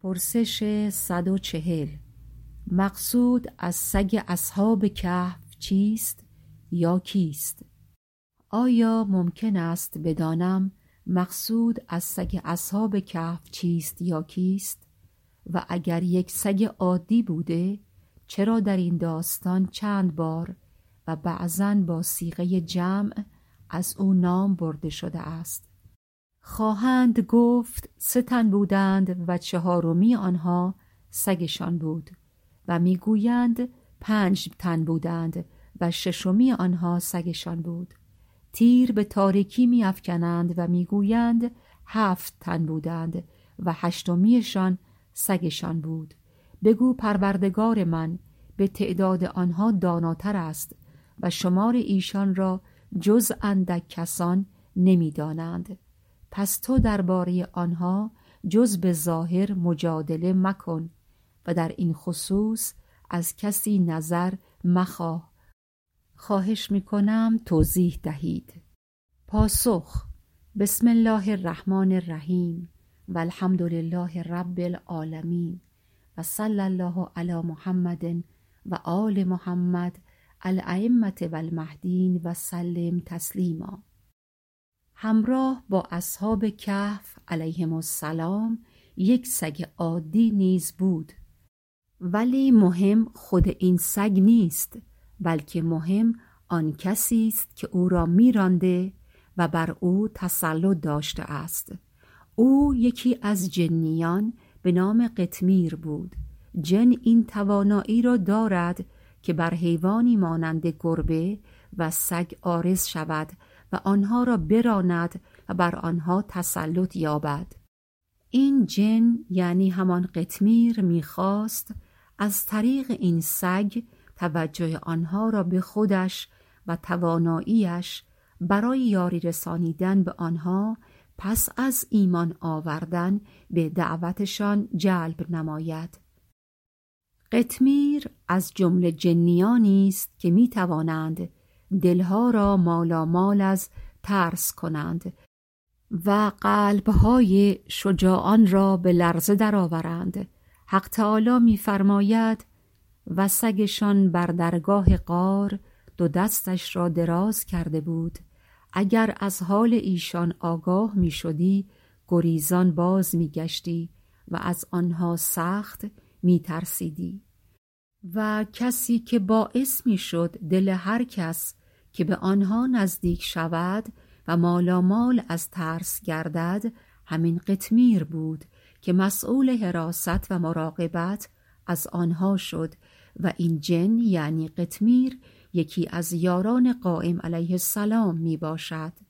پرسش 140. مقصود از سگ اصحاب کهف چیست یا کیست؟ آیا ممکن است بدانم مقصود از سگ اصحاب کهف چیست یا کیست؟ و اگر یک سگ عادی بوده چرا در این داستان چند بار و بعضاً با صیغه جمع از او نام برده شده است؟ خواهند گفت 3 تن بودند و 4می آنها سگشان بود، و میگویند 5 تن بودند و 6می آنها سگشان بود. تیر به تاریکی میافکنند و میگویند 7 تن بودند و 8میشان سگشان بود. بگو پروردگار من به تعداد آنها داناتر است و شمار ایشان را جز اندک کسان نمیدانند. پس تو درباره آنها جز به ظاهر مجادله مکن و در این خصوص از کسی نظر مخواه. خواهش میکنم توضیح دهید. پاسخ: بسم الله الرحمن الرحیم و الحمد لله رب العالمین و صلی الله علی محمد و آل محمد الائمة و المهدیین و سلم تسلیما. همراه با اصحاب کهف علیهم السلام یک سگ عادی نیز بود، ولی مهم خود این سگ نیست، بلکه مهم آن کسی است که او را میرانده و بر او تسلط داشته است. او یکی از جنیان به نام قطمیر بود. جن این توانایی را دارد که بر حیوانی مانند گربه و سگ عارض شود و آنها را براند و بر آنها تسلط یابد. این جن یعنی همان قطمیر میخواست از طریق این سگ توجه آنها را به خودش و تواناییش برای یاری رسانیدن به آنها پس از ایمان آوردن به دعوتشان جلب نماید. قطمیر از جمله جنیانی است که می توانند دلها را مالامال از ترس کنند و قلبهای شجاعان را به لرزه درآورند. حق تعالی می فرماید و سگشان بر درگاه غار 2 دستش را دراز کرده بود. اگر از حال ایشان آگاه می شدی گریزان باز می گشتی و از آنها سخت می ترسیدی. و کسی که باعث می شد دل هر کس که به آنها نزدیک شود و مالامال از ترس گردد همین قطمیر بود که مسئول حراست و مراقبت از آنها شد. و این جن یعنی قطمیر یکی از یاران قائم علیه السلام می باشد.